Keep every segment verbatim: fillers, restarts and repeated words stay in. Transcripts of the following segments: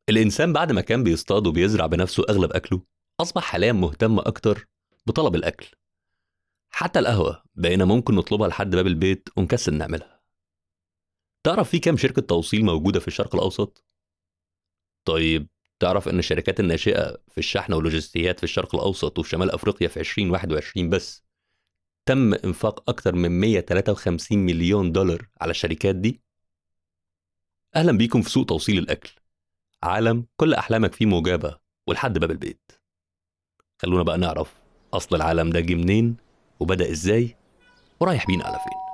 الإنسان بعد ما كان بيصطاد وبيزرع بنفسه أغلب أكله، أصبح حاليا مهتم أكتر بطلب الأكل. حتى القهوة بقينا ممكن نطلبها لحد باب البيت ونكسل نعملها. تعرف في كام شركة توصيل موجودة في الشرق الأوسط؟ طيب، تعرف إن الشركات الناشئة في الشحن واللوجستيات في الشرق الأوسط وفي شمال أفريقيا في ألفين وواحد وعشرين بس تم إنفاق أكتر من مية وتلاتة وخمسين مليون دولار على الشركات دي؟ أهلا بيكم في سوق توصيل الأكل، عالم كل أحلامك فيه مجابة ولحد باب البيت. خلونا بقى نعرف أصل العالم ده جه منين وبدأ إزاي ورايح بينا على فين.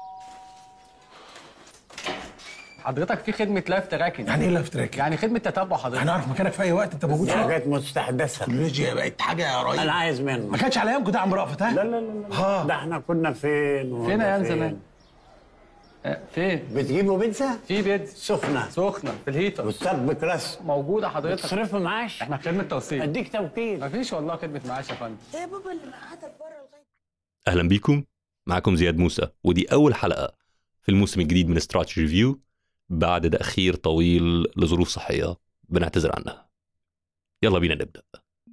حضرتك في خدمة لايف تراكنج. يعني ايه لايف تراكنج؟ يعني خدمة تتبع حضرتك. هنعرف مكانك في اي وقت انت موجود فيه. حاجات مستحدثه، التكنولوجيا بقت حاجه يا ريس. انا عايز منه. ما كانش على ايامكم ده يا عم رأفت، ها؟ لا لا لا لا ها. ده احنا كنا فين فين ايام زمان؟ آه، فين؟ بتجيبوا بيتزا في بيت سخنه سخنة في الهيتر والصب كلاس موجودة حضرتك. تصرف معاش. احنا خدمة توصيل. اديك توكيل. مفيش والله خدمة معاش يا فندم. ده يا بابا اللي مقعدك بره لغايه. أهلا بيكم، معاكم زياد موسى، ودي أول حلقة في الموسم الجديد من استراتيجي ريفيو بعد تأخير طويل لظروف صحية بنعتذر عنها. يلا بينا نبدأ.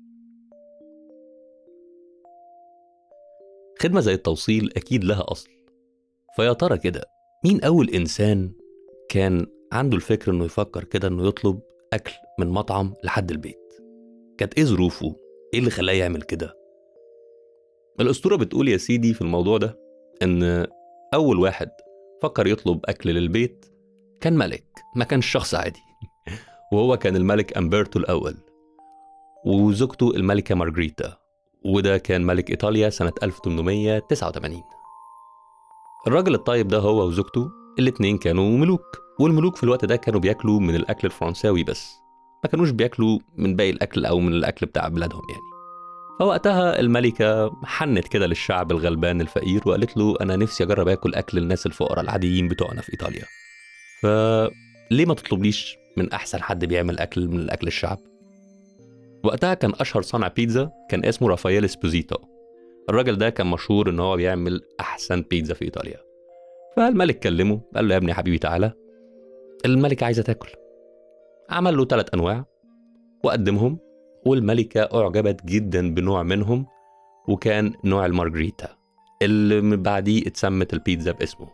خدمة زي التوصيل أكيد لها أصل، فيا ترى كده مين أول إنسان كان عنده الفكر إنه يفكر كده إنه يطلب أكل من مطعم لحد البيت؟ كانت إيه ظروفه؟ إيه اللي خلاه يعمل كده؟ الأسطورة بتقول يا سيدي في الموضوع ده إن أول واحد فكر يطلب أكل للبيت كان ملك، ما كانش شخص عادي. وهو كان الملك أمبرتو الأول وزوجته الملكة مارغريتا، وده كان ملك إيطاليا سنة ألف وثمانمية وتسعة وثمانين. الراجل الطيب ده هو وزوجته الاتنين كانوا ملوك، والملوك في الوقت ده كانوا بياكلوا من الأكل الفرنساوي بس، ما كانوش بياكلوا من باقي الأكل أو من الأكل بتاع بلادهم يعني. فوقتها الملكة حنت كده للشعب الغلبان الفقير وقالت له أنا نفسي أجرب أكل أكل الناس الفقراء العاديين بتوعنا في إيطاليا، فليه ما تطلبليش من أحسن حد بيعمل أكل من الأكل الشعب؟ وقتها كان أشهر صانع بيتزا كان اسمه رافائيل اسبوزيتو. الراجل ده كان مشهور إن هو بيعمل أحسن بيتزا في إيطاليا. فالملك كلمه قال له يا ابني حبيبي تعالى، الملكة عايزة تاكل. عمل له ثلاث أنواع وقدمهم، والملكة أعجبت جدا بنوع منهم، وكان نوع المارغريتا اللي من بعديه اتسمت البيتزا باسمه.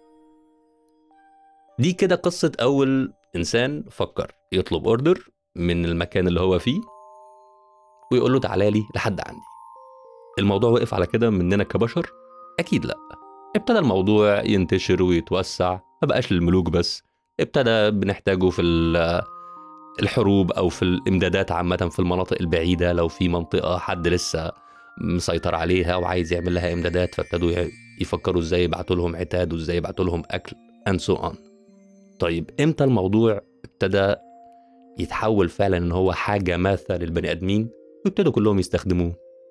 دي كده قصة أول إنسان فكر يطلب أوردر من المكان اللي هو فيه ويقول له تعالى لي لحد عندي. الموضوع وقف على كده مننا كبشر؟ أكيد لأ. ابتدى الموضوع ينتشر ويتوسع، ما بقاش للملوك بس، ابتدى بنحتاجه في الحروب أو في الإمدادات عامة في المناطق البعيدة. لو في منطقة حد لسه مسيطر عليها وعايز يعمل لها إمدادات، فابتدوا يفكروا إزاي يبعتوا لهم عتاد وإزاي يبعتوا لهم أكل and so on. طيب إمتى الموضوع ابتدى يتحول فعلا إن هو حاجة ماثة للبني آدمين وابتدوا كلهم يستخدموه؟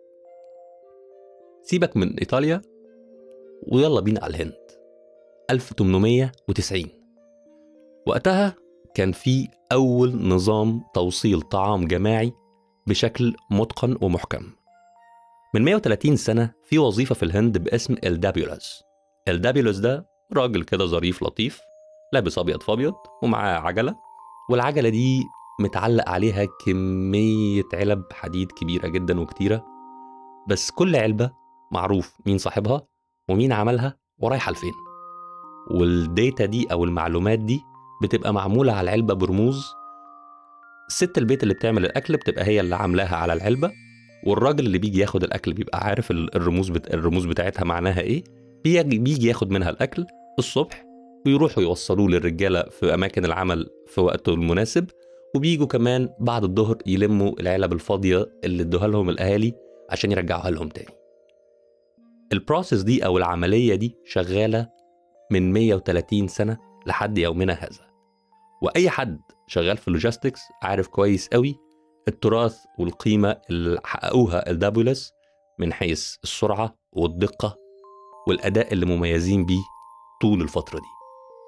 سيبك من إيطاليا ويلا بينا على الهند. ألف وثمانمية وتسعين وقتها كان في أول نظام توصيل طعام جماعي بشكل متقن ومحكم. من مية وثلاثين سنة في وظيفة في الهند باسم الدابيولاس. الدابيولاس ده راجل كده ظريف لطيف لابس أبيض فابيض ومعاه عجلة، والعجلة دي متعلق عليها كمية علب حديد كبيرة جدا وكتيرة، بس كل علبة معروف مين صاحبها ومين عملها ورايحة لفين. والديتا دي أو المعلومات دي بتبقى معمولة على العلبة برموز. ست البيت اللي بتعمل الأكل بتبقى هي اللي عاملاها على العلبة، والراجل اللي بيجي ياخد الأكل بيبقى عارف الرموز بت... الرموز بتاعتها معناها إيه. بيجي... بيجي ياخد منها الأكل الصبح ويروحوا يوصلوه للرجالة في أماكن العمل في وقته المناسب، وبيجوا كمان بعد الظهر يلموا العلب الفاضية اللي ادوها لهم الأهالي عشان يرجعوها لهم تاني. البروسيس دي أو العملية دي شغالة من مية وثلاثين سنة لحد يومنا هذا. وأي حد شغال في اللوجيستكس عارف كويس قوي التراث والقيمة اللي حققوها الدابيولاس من حيث السرعة والدقة والأداء اللي مميزين بيه طول الفترة دي.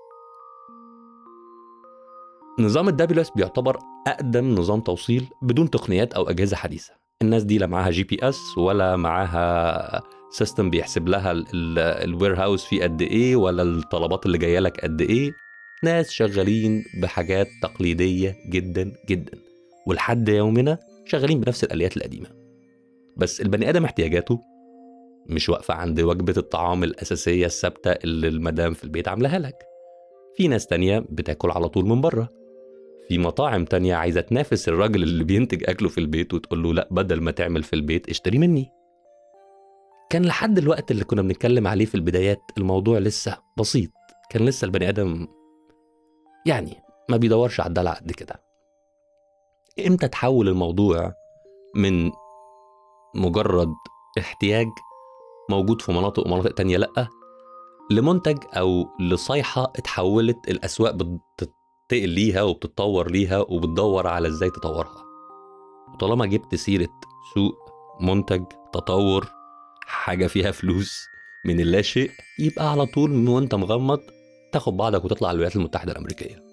نظام الدابيولاس بيعتبر أقدم نظام توصيل بدون تقنيات أو أجهزة حديثة. الناس دي لا معاها جي بي اس ولا معاها سيستم بيحسب لها الوير هاوس فيه قد ايه ولا الطلبات اللي جايه لك قد ايه. ناس شغالين بحاجات تقليدية جدا جدا، ولحد يومنا شغالين بنفس الآليات القديمة. بس البني آدم احتياجاته مش واقفة عند وجبة الطعام الأساسية الثابتة اللي المدام في البيت عاملاها لك. في ناس تانية بتاكل على طول من بره، في مطاعم تانية عايزة تنافس الراجل اللي بينتج أكله في البيت وتقول له لا، بدل ما تعمل في البيت اشتري مني. كان لحد الوقت اللي كنا بنتكلم عليه في البدايات الموضوع لسه بسيط، كان لسه البني آدم يعني ما بيدورش على الدلع قد كده. امتى تحول الموضوع من مجرد احتياج موجود في مناطق ومناطق تانية لأ، لمنتج أو لصيحة اتحولت الأسواق بتتقل ليها وبتتطور ليها وبتدور على ازاي تطورها؟ وطالما جبت سيرة سوق، منتج، تطور، حاجة فيها فلوس من اللا شيء، يبقى على طول وانت مغمض تاخد بعضك وتطلع الولايات المتحدة الأمريكية.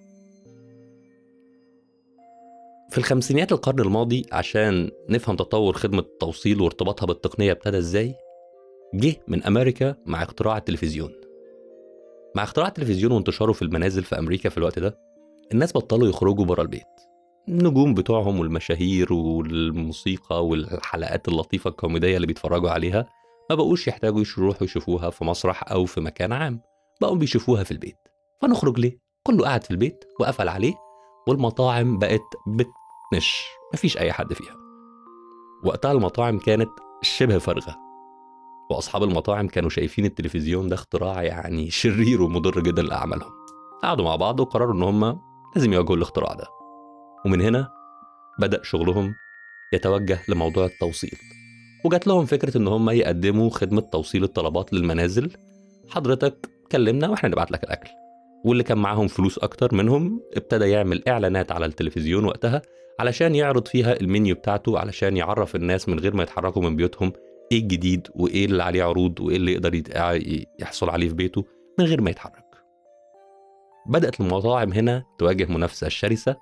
في الخمسينيات القرن الماضي، عشان نفهم تطور خدمة التوصيل وارتباطها بالتقنية ابتدى ازاي، جه من أمريكا مع اختراع التلفزيون. مع اختراع التلفزيون وانتشاره في المنازل في أمريكا في الوقت ده، الناس بطلوا يخرجوا برا البيت. النجوم بتوعهم والمشاهير والموسيقى والحلقات اللطيفة الكوميدية اللي بيتفرجوا عليها ما بقوش يحتاجوا يروحوا يشوفوها في مسرح أو في مكان عام، بقوا بيشوفوها في البيت. فنخرج ليه؟ كله قاعد في البيت وقفل عليه، والمطاعم بقت بتنش، مفيش أي حد فيها. وقتها المطاعم كانت شبه فارغة، وأصحاب المطاعم كانوا شايفين التلفزيون ده اختراع يعني شرير ومضر جدا لأعمالهم. قعدوا مع بعض وقرروا إن هم لازم يواجهوا الاختراع ده، ومن هنا بدأ شغلهم يتوجه لموضوع التوصيل. وجات لهم فكرة إن هم يقدموا خدمة توصيل الطلبات للمنازل. حضرتك كلمنا وإحنا نبعت لك الأكل. واللي كان معاهم فلوس أكتر منهم ابتدى يعمل إعلانات على التلفزيون وقتها علشان يعرض فيها المنيو بتاعته، علشان يعرف الناس من غير ما يتحركوا من بيوتهم إيه الجديد وإيه اللي عليه عروض وإيه اللي يقدر يحصل عليه في بيته من غير ما يتحرك. بدأت المطاعم هنا تواجه منافسة شرسة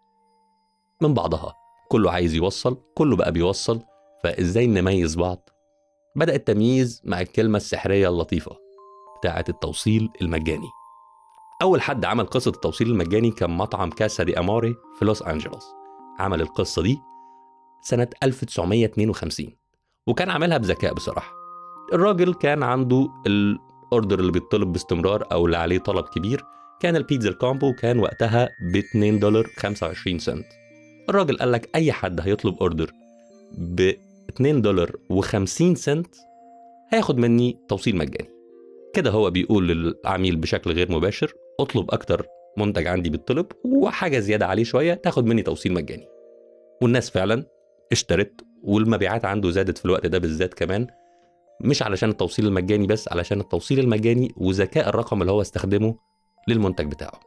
من بعضها، كله عايز يوصل، كله بقى بيوصل، فإزاي نميز بعض؟ بدأ التمييز مع الكلمة السحرية اللطيفة بتاعة التوصيل المجاني. أول حد عمل قصة التوصيل المجاني كان مطعم كاسا دي أموري في لوس أنجلوس. عمل القصة دي سنة ألف وتسعمية اتنين وخمسين، وكان عملها بذكاء بصراحة. الراجل كان عنده الأوردر اللي بيطلب باستمرار أو اللي عليه طلب كبير، كان البيتزا الكومبو كان وقتها ب اتنين دولار وخمسة وعشرين سنت. الراجل قال لك أي حد هيطلب أوردر ب اتنين دولار وخمسين سنت هياخد مني توصيل مجاني. كده هو بيقول للعميل بشكل غير مباشر اطلب أكتر منتج عندي بالطلب وحاجة زيادة عليه شوية تاخد مني توصيل مجاني. والناس فعلا اشترت، والمبيعات عنده زادت في الوقت ده بالذات كمان، مش علشان التوصيل المجاني بس، علشان التوصيل المجاني وذكاء الرقم اللي هو استخدمه للمنتج بتاعه.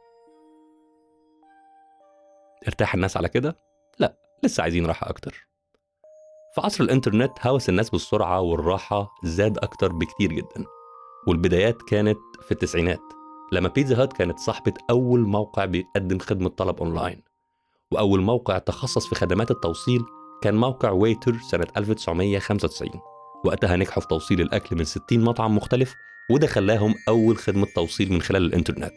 ارتاح الناس على كده؟ لا، لسه عايزين راحة أكتر. في عصر الإنترنت هوس الناس بالسرعة والراحة زاد أكتر بكتير جدا، والبدايات كانت في التسعينات لما بيتزا هات كانت صاحبة أول موقع بيقدم خدمة طلب أونلاين. وأول موقع تخصص في خدمات التوصيل كان موقع ويتر سنة ألف وتسعمية وخمسة وتسعين. وقتها نجحوا في توصيل الأكل من ستين مطعم مختلف، وده خلاهم أول خدمة توصيل من خلال الإنترنت.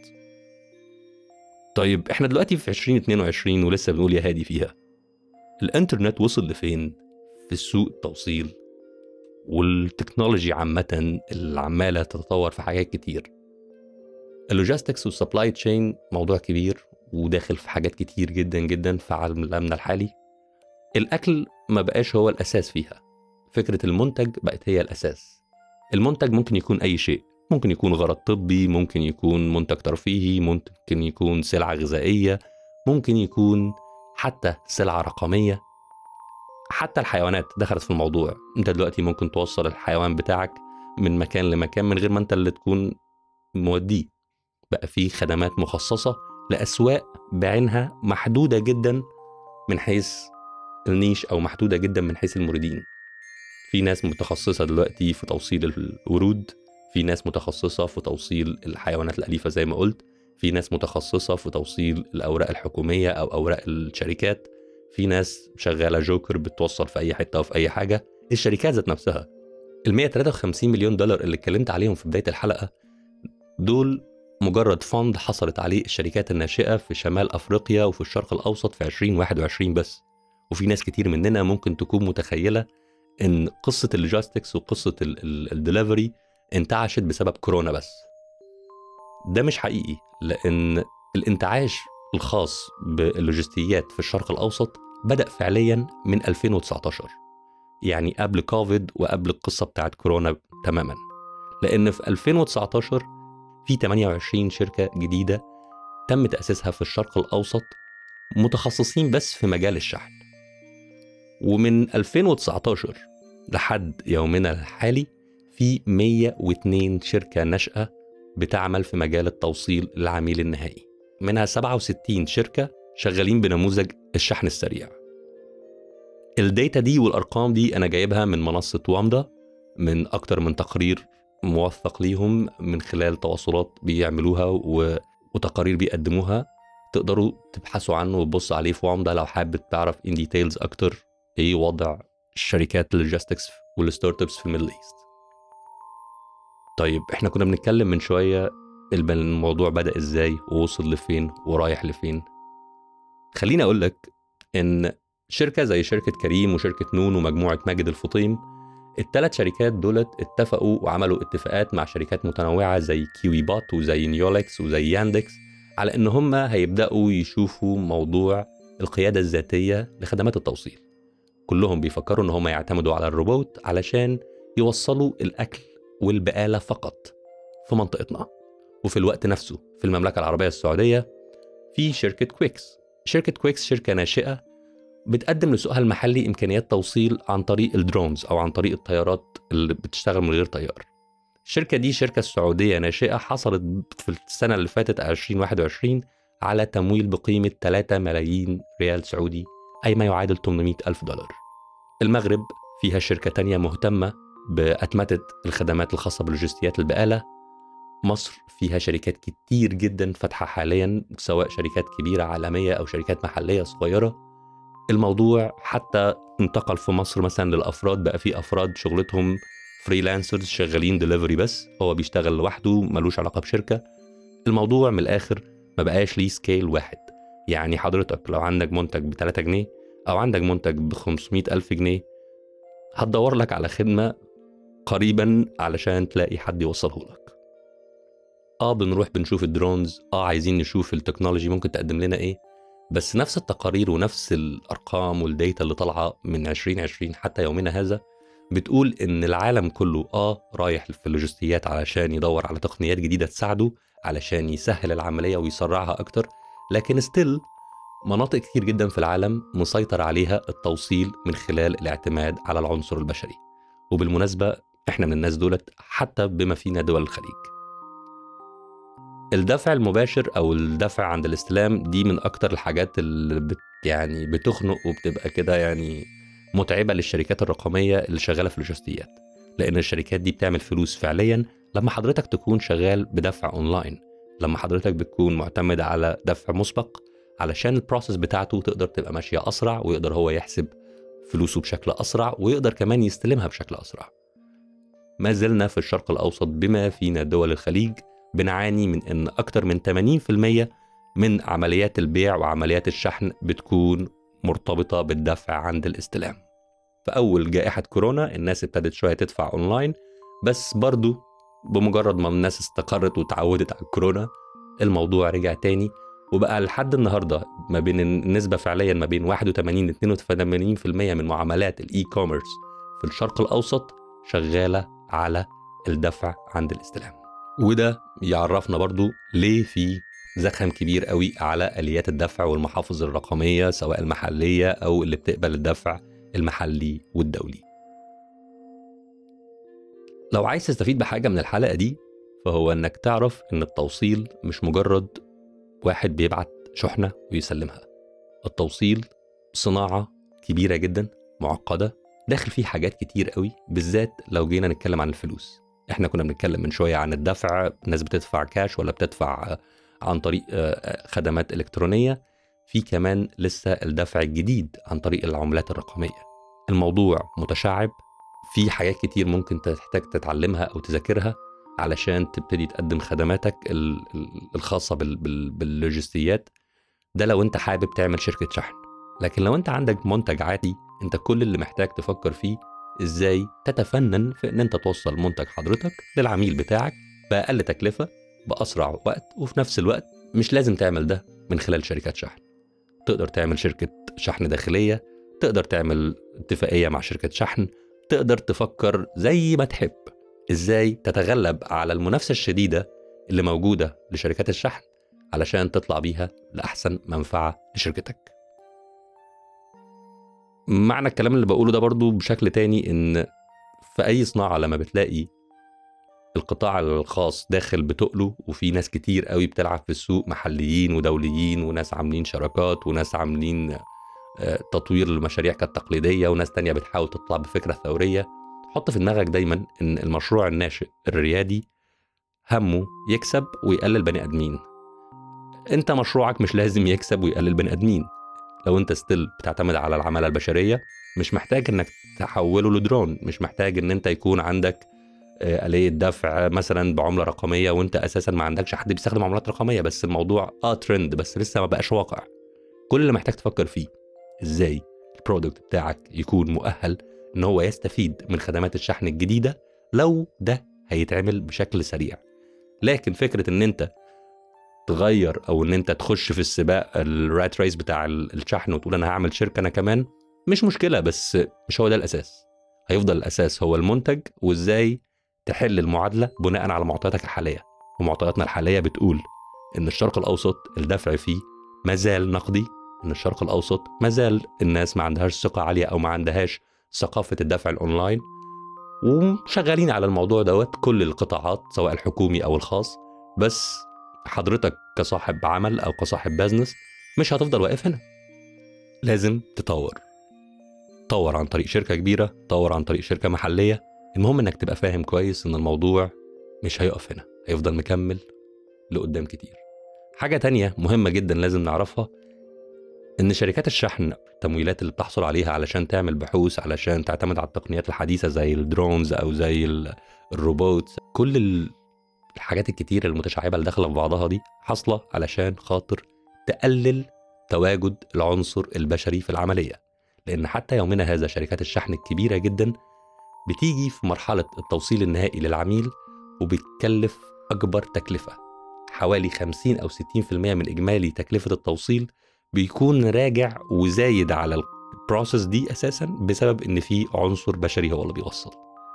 طيب احنا دلوقتي في عشرين اتنين وعشرين ولسه بنقول يا هادي فيها. الإنترنت وصل لفين في السوق التوصيل والتكنولوجي عامة اللي عمالة تتطور في حاجات كتير؟ اللوجيستكس والسبلاي تشين موضوع كبير وداخل في حاجات كتير جدا جدا في عالمنا الحالي. الأكل ما بقاش هو الأساس فيها، فكرة المنتج بقت هي الأساس. المنتج ممكن يكون أي شيء، ممكن يكون غرض طبي، ممكن يكون منتج ترفيهي، ممكن يكون سلعة غذائية، ممكن يكون حتى سلعة رقمية. حتى الحيوانات دخلت في الموضوع. انت دلوقتي ممكن توصل الحيوان بتاعك من مكان لمكان من غير ما انت اللي تكون موديه. بقى في خدمات مخصصة لأسواق بعينها محدودة جدا من حيث النيش أو محدودة جدا من حيث الموردين. في ناس متخصصة دلوقتي في توصيل الورود، في ناس متخصصة في توصيل الحيوانات الأليفة زي ما قلت، في ناس متخصصة في توصيل الأوراق الحكومية أو أوراق الشركات، في ناس شغالة جوكر بتوصل في أي حتة وفي أي حاجة. الشركات ذات نفسها ال مية وتلاتة وخمسين مليون دولار اللي اتكلمت عليهم في بداية الحلقة دول مجرد فند حصلت عليه الشركات الناشئة في شمال أفريقيا وفي الشرق الأوسط في عشرين واحد وعشرين بس. وفي ناس كتير مننا ممكن تكون متخيلة إن قصة اللوجيستكس وقصة الدليفري انتعشت بسبب كورونا بس. ده مش حقيقي، لأن الانتعاش الخاص باللوجستيات في الشرق الأوسط بدأ فعليا من ألفين وتسعتاشر، يعني قبل كوفيد وقبل القصة بتاعت كورونا تماما. لأن في ألفين وتسعتاشر في ثمانية وعشرين شركة جديدة تم تأسيسها في الشرق الأوسط متخصصين بس في مجال الشحن. ومن ألفين وتسعتاشر لحد يومنا الحالي في مية واثنين شركة ناشئة بتعمل في مجال التوصيل للعميل النهائي، منها سبعة وستين شركة شغالين بنموذج الشحن السريع. الداتا دي والأرقام دي أنا جايبها من منصة وامدا، من أكتر من تقرير موثق ليهم من خلال تواصلات بيعملوها وتقارير بيقدموها. تقدروا تبحثوا عنه وتبصوا عليه في وامدا لو حابب تعرف in details أكتر إيه وضع الشركات اللوجيستكس والستارت ابس في الميدل إيست. طيب إحنا كنا بنتكلم من شوية الموضوع بدأ إزاي ووصل لفين ورايح لفين. خليني أقول لك إن شركة زي شركة كريم وشركة نون ومجموعة ماجد الفطيم، الثلاث شركات دولت اتفقوا وعملوا اتفاقات مع شركات متنوعة زي كيوي بات وزي نيولكس وزي ياندكس على إن هم هيبدأوا يشوفوا موضوع القيادة الذاتية لخدمات التوصيل. كلهم بيفكروا إن هم يعتمدوا على الروبوت علشان يوصلوا الأكل والبقالة فقط في منطقتنا. وفي الوقت نفسه في المملكة العربية السعودية في شركة كويكس. شركة كويكس شركة ناشئة بتقدم لسوقها المحلي إمكانيات توصيل عن طريق الدرونز أو عن طريق الطيارات اللي بتشتغل من غير طيار. الشركة دي شركة سعودية ناشئة حصلت في السنة اللي فاتت ألفين وواحد وعشرين على تمويل بقيمة ثلاثة ملايين ريال سعودي، أي ما يعادل ثمانمائة ألف دولار. المغرب فيها شركة تانية مهتمة بأتمتة الخدمات الخاصة بلوجستيات البقالة. مصر فيها شركات كتير جدا فاتحة حاليا، سواء شركات كبيرة عالمية أو شركات محلية صغيرة. الموضوع حتى انتقل في مصر مثلا للأفراد، بقى في أفراد شغلتهم فريلانسرز شغالين ديليفري بس، هو بيشتغل لوحده ملوش علاقة بشركة. الموضوع من الآخر ما بقاش ليه سكيل واحد. يعني حضرتك لو عندك منتج بثلاثة جنيه أو عندك منتج بخمسمائة ألف جنيه هتدور لك على خدمة قريبا علشان تلاقي حد يوصله لك. آه بنروح بنشوف الدرونز، آه عايزين نشوف التكنولوجي ممكن تقدم لنا إيه، بس نفس التقارير ونفس الأرقام والديتا اللي طالعة من عشرين عشرين حتى يومنا هذا بتقول إن العالم كله آه رايح في اللوجستيات علشان يدور على تقنيات جديدة تساعده علشان يسهل العملية ويسرعها أكتر، لكن ستيل مناطق كتير جدا في العالم مسيطر عليها التوصيل من خلال الاعتماد على العنصر البشري. وبالمناسبة إحنا من الناس دولت حتى بما فينا دول الخليج. الدفع المباشر أو الدفع عند الاستلام دي من أكتر الحاجات اللي بت يعني بتخنق وبتبقى كده يعني متعبة للشركات الرقمية اللي شغالة في اللوجستيات، لأن الشركات دي بتعمل فلوس فعليا لما حضرتك تكون شغال بدفع أونلاين، لما حضرتك بتكون معتمد على دفع مسبق علشان البروسيس بتاعته تقدر تبقى ماشية أسرع، ويقدر هو يحسب فلوسه بشكل أسرع، ويقدر كمان يستلمها بشكل أسرع. ما زلنا في الشرق الأوسط بما فينا دول الخليج بنعاني من أن أكتر من ثمانين بالمئة من عمليات البيع وعمليات الشحن بتكون مرتبطة بالدفع عند الاستلام. فأول جائحة كورونا الناس ابتدت شوية تدفع أونلاين، بس برضو بمجرد ما الناس استقرت وتعودت على الكورونا الموضوع رجع تاني، وبقى لحد النهاردة ما بين النسبة فعليا ما بين واحد وثمانين ل اثنين وثمانين بالمئة من معاملات الإي كوميرس في الشرق الأوسط شغالة على الدفع عند الاستلام. وده يعرفنا برضو ليه في زخم كبير قوي على آليات الدفع والمحافظ الرقمية سواء المحلية أو اللي بتقبل الدفع المحلي والدولي. لو عايز تستفيد بحاجة من الحلقة دي فهو أنك تعرف أن التوصيل مش مجرد واحد بيبعت شحنة ويسلمها. التوصيل صناعة كبيرة جدا معقدة داخل فيه حاجات كتير قوي، بالذات لو جينا نتكلم عن الفلوس. احنا كنا بنتكلم من شوية عن الدفع، الناس بتدفع كاش ولا بتدفع عن طريق خدمات إلكترونية. في كمان لسه الدفع الجديد عن طريق العملات الرقمية. الموضوع متشعب، في حاجات كتير ممكن تحتاج تتعلمها أو تذاكرها، علشان تبتدي تقدم خدماتك ال- ال- الخاصة بال- بال- باللوجستيات. ده لو انت حابب تعمل شركة شحن. لكن لو انت عندك منتج عادي، انت كل اللي محتاج تفكر فيه ازاي تتفنن في ان انت توصل منتج حضرتك للعميل بتاعك بأقل تكلفة بأسرع وقت، وفي نفس الوقت مش لازم تعمل ده من خلال شركات شحن. تقدر تعمل شركة شحن داخلية، تقدر تعمل اتفاقية مع شركة شحن، تقدر تفكر زي ما تحب ازاي تتغلب على المنافسة الشديدة اللي موجودة لشركات الشحن علشان تطلع بيها لأحسن منفعة لشركتك. معنى الكلام اللي بقوله ده برضو بشكل تاني ان في اي صناعة لما بتلاقي القطاع الخاص داخل بتقله وفي ناس كتير قوي بتلعب في السوق، محليين ودوليين وناس عاملين شراكات وناس عاملين تطوير المشاريع كالتقليدية وناس تانية بتحاول تطلع بفكرة ثورية، حط في دماغك دايما ان المشروع الناشئ الريادي همه يكسب ويقلل بني ادمين. انت مشروعك مش لازم يكسب ويقلل بني ادمين. لو انت ستيل بتعتمد على العمالة البشرية، مش محتاج انك تحوله لدرون، مش محتاج ان انت يكون عندك آلية دفع مثلا بعملة رقمية وانت اساسا ما عندكش حد بيستخدم عملات رقمية، بس الموضوع اه ترند بس لسه ما بقاش واقع. كل اللي محتاج تفكر فيه ازاي البرودكت بتاعك يكون مؤهل ان هو يستفيد من خدمات الشحن الجديدة لو ده هيتعمل بشكل سريع. لكن فكرة ان انت تغير او ان انت تخش في السباق الرات ريس بتاع الشحن وتقول انا هعمل شركة انا كمان، مش مشكلة، بس مش هو ده الاساس. هيفضل الاساس هو المنتج وازاي تحل المعادلة بناء على معطياتك الحالية. ومعطياتنا الحالية بتقول ان الشرق الاوسط الدفع فيه مازال نقدي، ان الشرق الاوسط مازال الناس ما عندهاش ثقة عالية او ما عندهاش ثقافة الدفع الاونلاين، وشغالين على الموضوع دوت كل القطاعات سواء الحكومي او الخاص. بس حضرتك كصاحب عمل او كصاحب بزنس مش هتفضل واقف هنا، لازم تطور. طور عن طريق شركة كبيرة، طور عن طريق شركة محلية، المهم انك تبقى فاهم كويس ان الموضوع مش هيقف هنا، هيفضل مكمل لقدام كتير. حاجة تانية مهمة جدا لازم نعرفها، ان شركات الشحن التمويلات اللي بتحصل عليها علشان تعمل بحوث، علشان تعتمد على التقنيات الحديثة زي الدرونز او زي الروبوت، كل الحاجات الكتير المتشعبة اللي داخلة في بعضها دي حاصلة علشان خاطر تقلل تواجد العنصر البشري في العملية. لان حتى يومنا هذا شركات الشحن الكبيرة جدا بتيجي في مرحلة التوصيل النهائي للعميل وبتكلف أكبر تكلفة، حوالي خمسين أو ستين في المية من إجمالي تكلفة التوصيل بيكون راجع وزايد على البروسيس دي أساسا بسبب إن في عنصر بشري هو اللي بيوصل.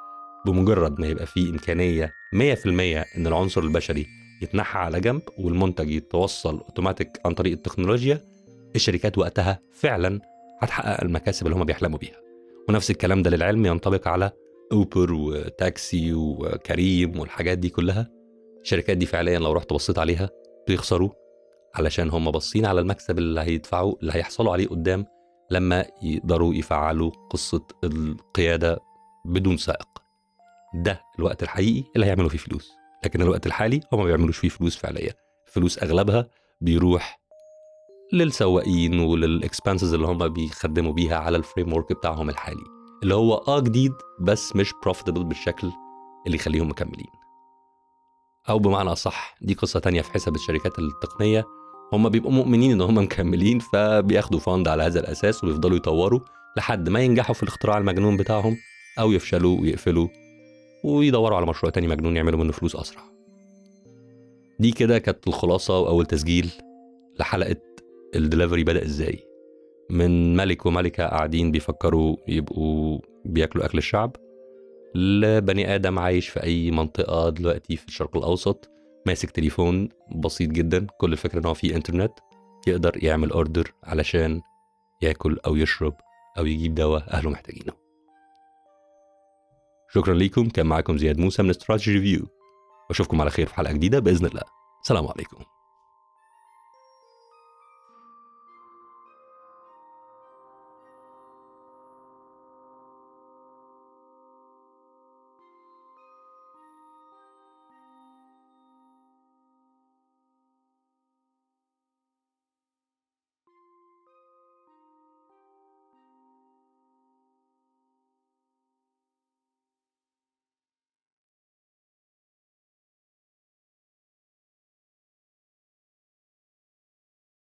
بمجرد ما يبقى في إمكانية مية في المية إن العنصر البشري يتنحى على جنب والمنتج يتوصل أوتوماتيك عن طريق التكنولوجيا، الشركات وقتها فعلا هتحقق المكاسب اللي هم بيحلموا بيها. ونفس الكلام ده للعلم ينطبق على اوبر وتاكسي وكريم والحاجات دي كلها. الشركات دي فعليا لو رحت بصيت عليها بيخسروا علشان هم باصين على المكسب اللي هيدفعوا اللي هيحصلوا عليه قدام لما يقدروا يفعلوا قصة القيادة بدون سائق. ده الوقت الحقيقي اللي هيعملوا فيه فلوس، لكن الوقت الحالي هم ما بيعملوش فيه فلوس فعليا. الفلوس اغلبها بيروح للسواقين وللاكسبانسز اللي هم بيخدموا بيها على الفريم ورك بتاعهم الحالي، اللي هو اه جديد بس مش بروفيتبل بالشكل اللي يخليهم مكملين. او بمعنى اصح دي قصة تانية في حساب الشركات التقنية، هم بيبقوا مؤمنين ان هم مكملين فبياخدوا فاند على هذا الاساس ويفضلوا يطوروا لحد ما ينجحوا في الاختراع المجنون بتاعهم او يفشلوا ويقفلوا ويدوروا على مشروع تاني مجنون يعملوا منه فلوس اسرع. دي كده كانت الخلاصة واول تسجيل لحلقة الدليفري بدأ ازاي، من ملك وملكة قاعدين بيفكروا يبقوا بياكلوا اكل الشعب لبني ادم عايش في اي منطقة دلوقتي في الشرق الاوسط ماسك تليفون بسيط جدا، كل الفكرة ان هو فيه انترنت يقدر يعمل اوردر علشان ياكل او يشرب او يجيب دواء اهله محتاجينه. شكرا ليكم، كان معاكم زياد موسى من استراتيجي ريفيو، واشوفكم على خير في حلقة جديدة باذن الله. سلام عليكم.